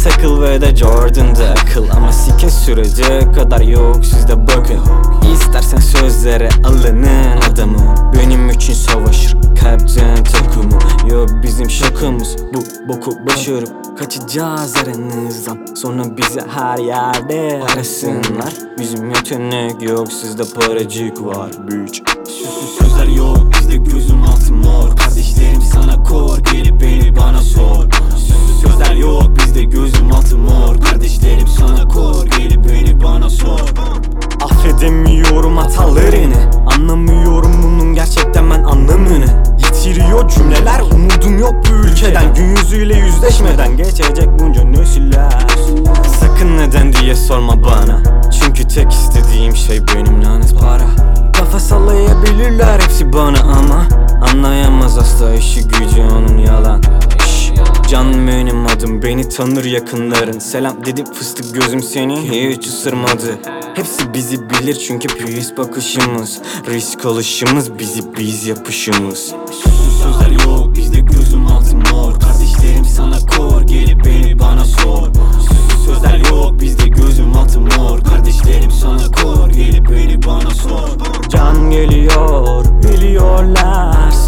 takıl ve de Jordan'da akıl. Ama sike sürecek kadar yok sizde bakın. İstersen sözlere alının adamı, benim için savaşır kalpten takımı. Yok bizim şakamız, bu boku başarıp kaçacağız aranızdan. Sonra bizi her yerde arasınlar. Bizim yetenek yok, sizde paracık var bitch. Süslü sözler yok, bizde gözüm altı mor. Kardeşlerim sana kor, gelip beni bana sor. Süslü sözler yok, bizde gözüm altı mor. Kardeşlerim sana kor, gelip beni bana sor. Affedemiyorum hatalarını, anlamıyorum bunun gerçekten ben anlamını. Yitiriyor cümleler, umudum yok bu ülkeden. Gün yüzüyle yüzleşmeden geçecek bunca nesiller. Sakın neden diye sorma bana, çünkü tek istediğim şey benim lanet para. Kafa sallayabilirler hepsi bana ama anlayamaz asla işi gücü onun yalan. Can benim adım, beni tanır yakınların. Selam dedim fıstık gözüm seni hiç ısırmadı. Hepsi bizi bilir çünkü pis bakışımız, risk alışımız, biz yapışımız. Süslü sözler yok, bizde gözüm altı mor. Kardeşlerim sana kor, gelip beni bana sor. Süslü sözler yok, bizde gözüm altı mor. Kardeşlerim sana kor, gelip beni bana sor. Can geliyor, biliyorlar.